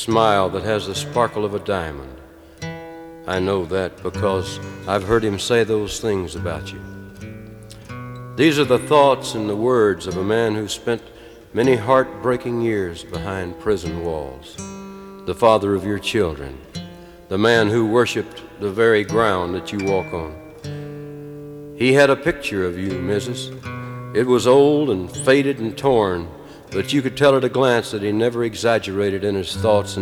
smile that has the sparkle of a diamond. I know that because I've heard him say those things about you. These are the thoughts and the words of a man who spent many heartbreaking years behind prison walls, the father of your children, the man who worshiped the very ground that you walk on. He had a picture of you, Mrs. It was old and faded and torn, but you could tell at a glance that he never exaggerated in his thoughts and